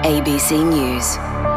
ABC News.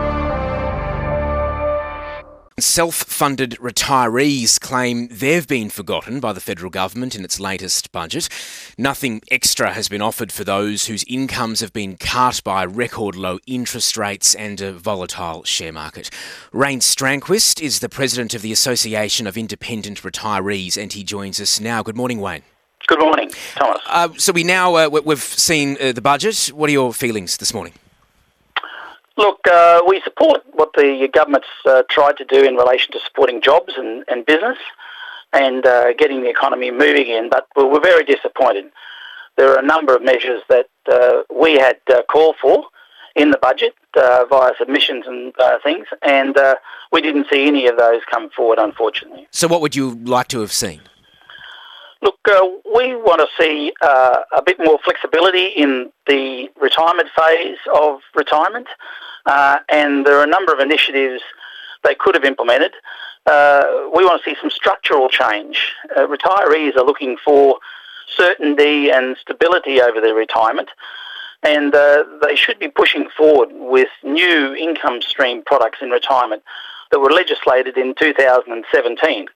Self-funded retirees claim they've been forgotten by the federal government in its latest budget. Nothing extra has been offered for those whose incomes have been cut by record low interest rates and a volatile share market. Rain Strandquist is the president of the Association of Independent Retirees, and he joins us now. Good morning, Wayne. Good morning, Thomas. So we've seen the budget. What are your feelings this morning? Look, we support what the government's tried to do in relation to supporting jobs and business and getting the economy moving in, but we're very disappointed. There are a number of measures that we had called for in the budget via submissions and things, and we didn't see any of those come forward, unfortunately. So what would you like to have seen? Look, we want to see a bit more flexibility in the retirement phase of retirement, and there are a number of initiatives they could have implemented. We want to see some structural change. Retirees are looking for certainty and stability over their retirement, and they should be pushing forward with new income stream products in retirement that were legislated in 2017.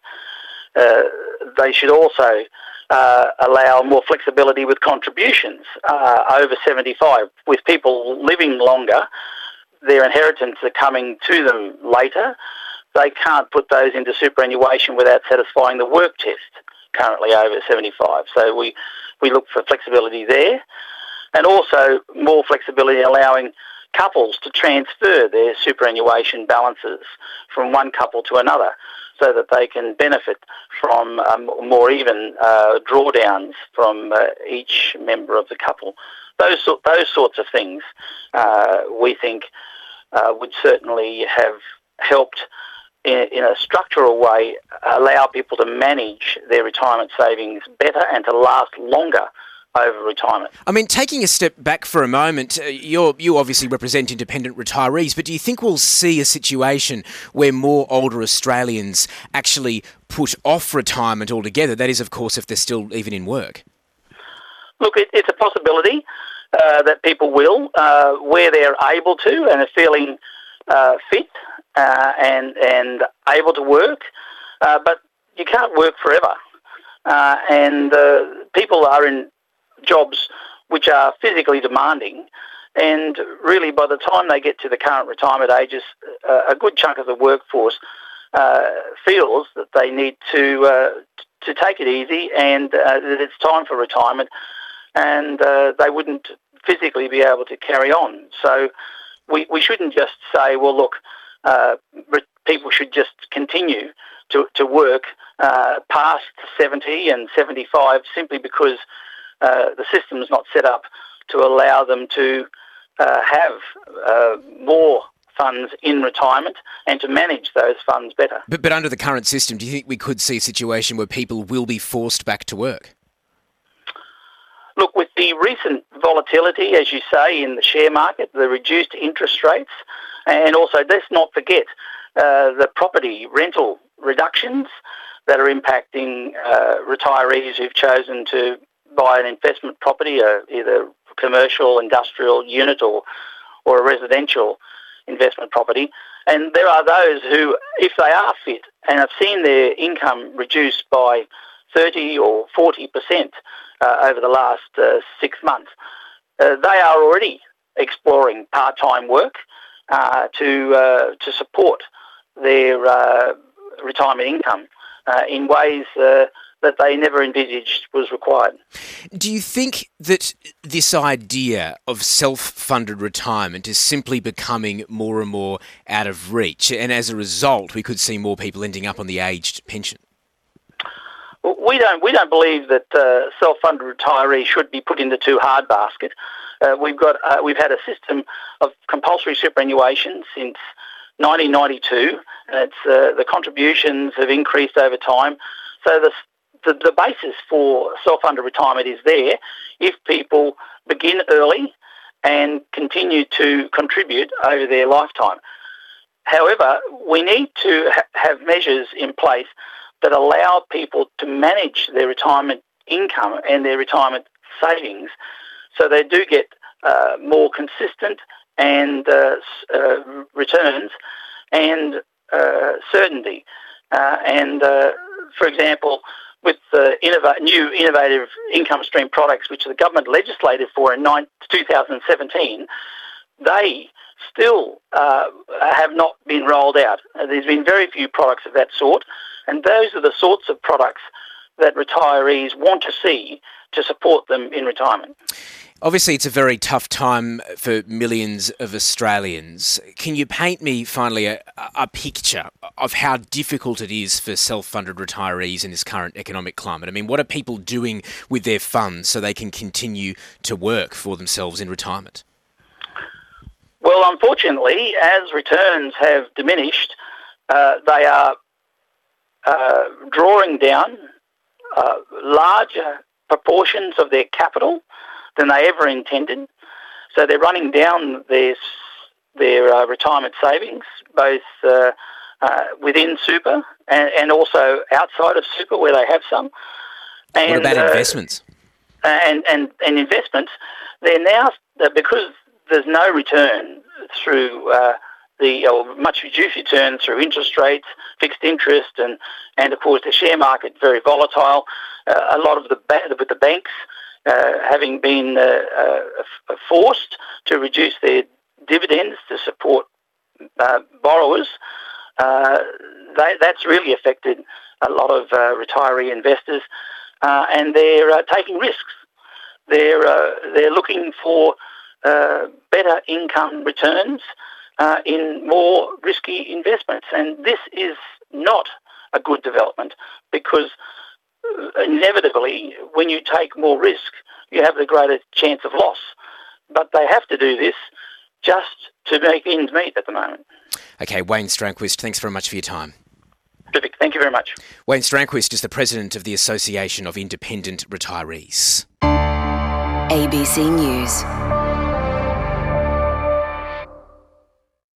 They should also allow more flexibility with contributions over 75. With people living longer, their inheritance are coming to them later. They can't put those into superannuation without satisfying the work test currently over 75. So we look for flexibility there, and also more flexibility allowing couples to transfer their superannuation balances from one couple to another, so that they can benefit from more even drawdowns from each member of the couple. Those sorts of things we think would certainly have helped in a structural way allow people to manage their retirement savings better and to last longer over retirement. I mean, taking a step back for a moment, you obviously represent independent retirees, but do you think we'll see a situation where more older Australians actually put off retirement altogether? That is, of course, if they're still even in work. Look, it's a possibility that people will, where they're able to and are feeling fit and able to work, but you can't work forever. And people are in jobs which are physically demanding, and really by the time they get to the current retirement ages, a good chunk of the workforce feels that they need to take it easy and that it's time for retirement, and they wouldn't physically be able to carry on. So we shouldn't just say, well, look, people should just continue to work past 70 and 75 simply because the system is not set up to allow them to have more funds in retirement and to manage those funds better. But under the current system, do you think we could see a situation where people will be forced back to work? Look, with the recent volatility, as you say, in the share market, the reduced interest rates, and also let's not forget the property rental reductions that are impacting retirees who've chosen to buy an investment property, either commercial, industrial unit or a residential investment property. And there are those who, if they are fit and have seen their income reduced by 30 or 40% over the last 6 months, they are already exploring part-time work to support their retirement income in ways that they never envisaged was required. Do you think that this idea of self-funded retirement is simply becoming more and more out of reach, and as a result we could see more people ending up on the aged pension? Well, we don't believe that self-funded retirees should be put into too hard basket. We've had a system of compulsory superannuation since 1992, and the contributions have increased over time. So the basis for self-funded retirement is there if people begin early and continue to contribute over their lifetime. However, we need to have measures in place that allow people to manage their retirement income and their retirement savings so they do get more consistent and returns and certainty. For example, with the new innovative income stream products, which the government legislated for in 2017, they still have not been rolled out. There's been very few products of that sort, and those are the sorts of products that retirees want to see to support them in retirement. Obviously, it's a very tough time for millions of Australians. Can you paint me, finally, a picture of how difficult it is for self-funded retirees in this current economic climate? I mean, what are people doing with their funds so they can continue to work for themselves in retirement? Well, unfortunately, as returns have diminished, they are drawing down larger proportions of their capital than they ever intended. So they're running down their retirement savings, both within super and also outside of super where they have some. And, what about investments? And investments, they're now, because there's no return through much reduced return through interest rates, fixed interest, and of course the share market very volatile. A lot of with the banks having been forced to reduce their dividends to support borrowers, that's really affected a lot of retiree investors, and they're taking risks. They're looking for better income returns in more risky investments, and this is not a good development because inevitably, when you take more risk, you have the greater chance of loss. But they have to do this just to make ends meet at the moment. Okay, Wayne Strandquist, thanks very much for your time. Terrific. Thank you very much. Wayne Strandquist is the president of the Association of Independent Retirees. ABC News.